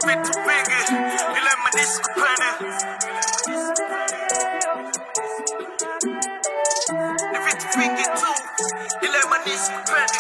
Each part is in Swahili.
vitu vingi ila imanisi kupende. Ni vitu vingi tu ila imanisi kupende.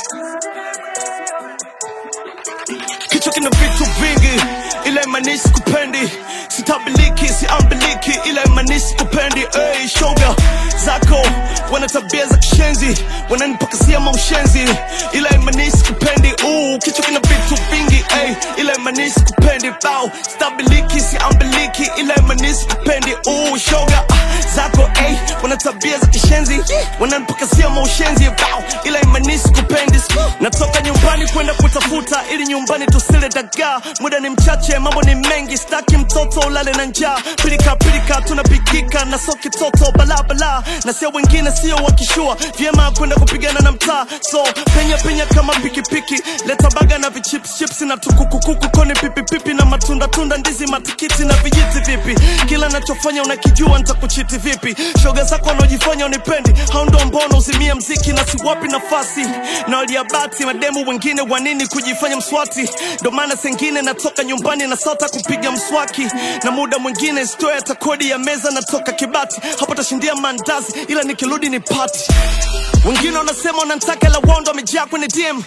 Kichwa kina vitu vingi ila imanisi kupendi. Sitabiliki, siambiliki ila imanisi kupendi. Ey, shoga zako wana tabia za kishenzi, wananipakasia maushenzi ila imanisi kupendi. Kichwa kina vitu vingi ila imanisi kupendi. Bao, sitabiliki, siambiliki ila imanisi kupendi. Shoga zako wana tabia za kishenzi, wananipakasia maushenzi bao, ila imanisi kupendi. Natoka nyumbani kwenda kutafuta ili nyumbani tusile dagaa. Muda ni mchache, mambo ni mengi, staki mtoto ulale na njaa. Pilika pilika tunapikika na soki toto balabala, na sio wengine sio wakishua vyema kwenda kupigana na mtaa. So penya penya kama pikipiki, leta baga na vichips chips na tukukukuku, koni pipi pipi na matunda tunda, ndizi matikiti na vijiti vipi. Kila nachofanya unakijua nitakuchiti vipi. Shoga zako wanaojifanya unipendi, hao ndo mbona uzimia mziki na siwapi nafasi. Na waliabati mademu wengine wanini kujifanya mswati. Ndo maana sengine natoka nyumbani na sota kupiga mswaki. Na muda mwingine stoya hata kodi ya meza natoka Kibati. Hapo tashindia mandazi ila nikirudi ni party. Wengine wanasema wanataka la wondo wamejaa kwenye DM,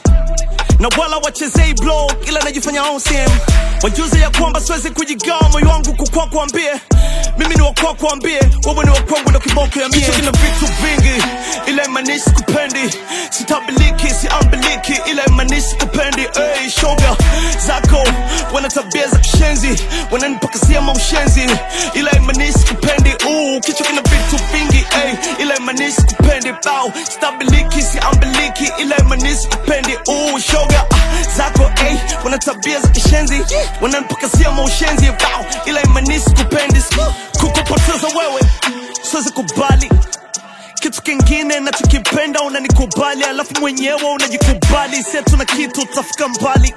na wala wachezei blog ila najifanya OCM. Wajuze ya kwamba siwezi kujigawa moyo wangu kukua kuambie. Mimi ni wakua kuambie, wewe ni wakwangu ndo kiboko ya mie. Kichwa kina vitu vingi ila imanisi kupendi. Sitabiliki, siambiliki ila imanisi kupendi. Ey, shoga zako wana tabia za kishenzi, wananipakasia maushenzi ila imanisi kupendi. Kichwa kina vitu vingi ila imanisi kupendi. Bao, sitabiliki, siambiliki ila imanisi kupendi. Shoga zako wana tabia za kishenzi, wananipakasia maushenzi bao, ila imanisi kupendi. Kukupoteza wewe siwezi kubali. Kitu kingine nachokipenda unanikubali, alafu mwenyewe unajikubali. Setu na kitu utafika mbali,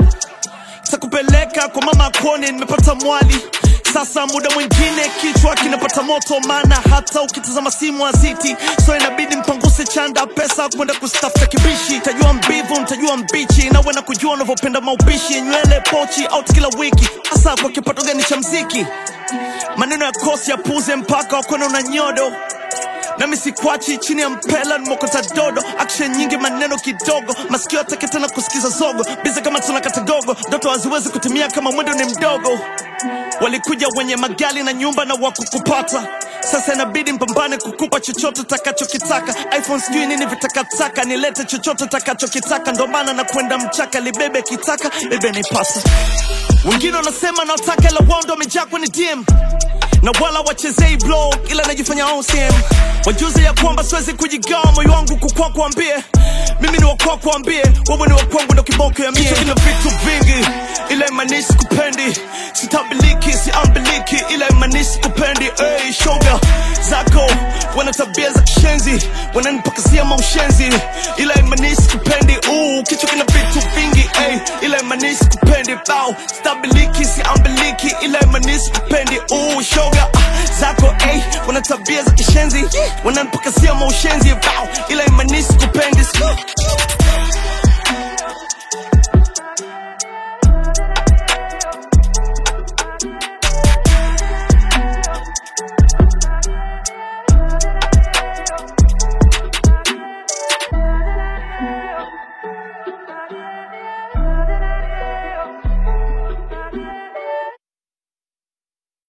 takupeleka kwa mama akone nimepata mwali. Sasa muda mwingine kichwa kinapata moto, maana hata ukitazama simu haziti. So inabidi mpanguse chanda pesa kwenda kustafuta kibishi. Tajua mbivu, mtajua mbichi, na wena kujua unavyopenda maupishi. Nywele pochi out kila wiki, hasa kwa kipato gani cha mziki. Maneno ya kosi ya puze mpaka wakona una nyodo. Nami sikwachi chini ya mpela nimokota dodo. Action nyingi maneno kidogo, masikio atake tena kusikiza zogo. Bize kama tunakata gogo, ndoto haziwezi kutimia kama mwendo ni mdogo. Walikuja wenye magali na nyumba na wakukupata. Sasa inabidi mpambane kukupa chochote takachokitaka. iPhone sijui nini vitakataka, nilete chochote takachokitaka. Ndo maana na kwenda mchaka, libebe kitaka, bebe nipasa. Wengine wanasema na wataka la wondo wamejaa kwenye DM, na wala wachezei blog ila najifanya OCM. Wajuze ya kwamba siwezi kujigawa moyo wangu kukua kuambie. Mimi ni wakua kuambie, wewe ni wakwangu ndo kiboko ya mie. Kichwa kina vitu vingi ila imanisi kupendi. Sitabiliki, siambiliki ila imanisi kupendi. Ey, shoga zako wana tabia za kishenzi, wananipakasia maushenzi ila imanisi kupendi. Kichwa kina vitu vingi ila imanisi kupendi. Bao, sitabiliki, siambiliki ila imanisi kupendi. Shoga zako wana tabia za kishenzi, wananipakasia maushenzi bao,